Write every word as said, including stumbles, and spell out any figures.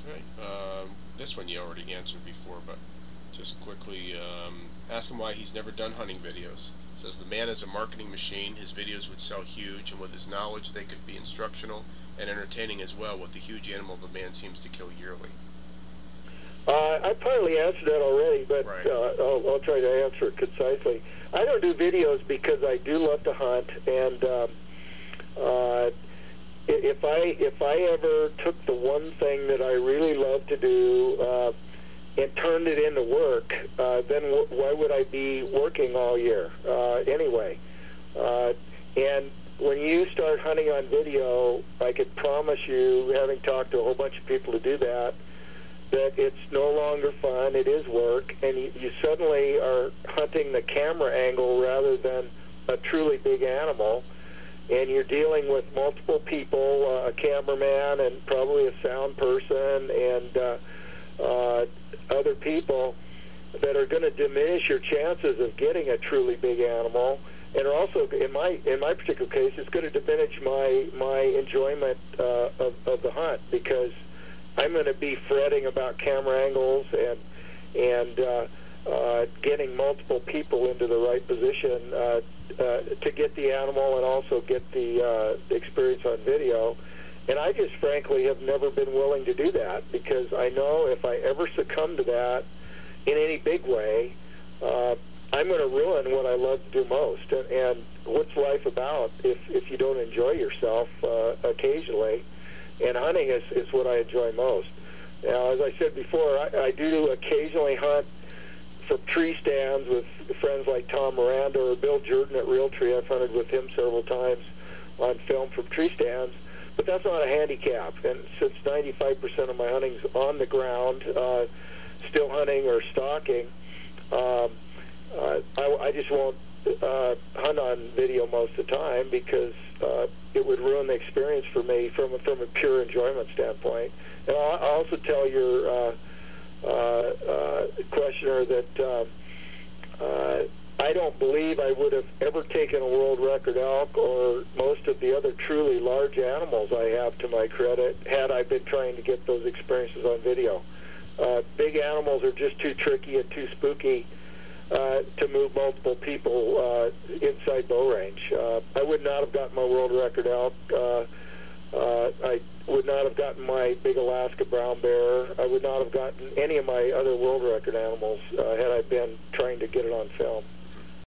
Okay. Um, this one you already answered before, but just quickly, um, ask him why he's never done hunting videos. Says the man is a marketing machine. His videos would sell huge, and with his knowledge, they could be instructional and entertaining as well. With the huge animal the man seems to kill yearly. Uh, I partly answered that already, but Right. uh, I'll, I'll try to answer it concisely. I don't do videos because I do love to hunt, and um, uh, if I if I ever took the one thing that I really love to do uh, and turned it into work, uh, then w- why would I be working all year uh, anyway? Uh, and when you start hunting on video, I could promise you, having talked to a whole bunch of people to do that, that it's no longer fun, it is work, and you, you suddenly are hunting the camera angle rather than a truly big animal, and you're dealing with multiple people, uh, a cameraman and probably a sound person and uh, uh, other people that are going to diminish your chances of getting a truly big animal, and are also, in my in my particular case, it's going to diminish my, my enjoyment uh, of, of the hunt, because I'm going to be fretting about camera angles and and uh, uh, getting multiple people into the right position uh, uh, to get the animal and also get the uh, experience on video. And I just frankly have never been willing to do that, because I know if I ever succumb to that in any big way, uh, I'm going to ruin what I love to do most. And, and what's life about if, if you don't enjoy yourself uh, occasionally? And hunting is, is what I enjoy most. Now, as I said before, I, I do occasionally hunt from tree stands with friends like Tom Miranda or Bill Jordan at Realtree. I've hunted with him several times on film from tree stands, but that's not a handicap. And since ninety-five percent of my hunting's on the ground, uh, still hunting or stalking, um, uh, I, I just won't uh, hunt on video most of the time, because uh, it would ruin the experience for me from a, from a pure enjoyment standpoint. And I'll, I'll also tell your uh, uh, uh, questioner that uh, uh, I don't believe I would have ever taken a world record elk or most of the other truly large animals I have to my credit had I been trying to get those experiences on video. Uh, big animals are just too tricky and too spooky Uh, to move multiple people uh, inside bow range. Uh, I would not have gotten my world record elk. Uh, uh, I would not have gotten my big Alaska brown bear. I would not have gotten any of my other world record animals uh, had I been trying to get it on film.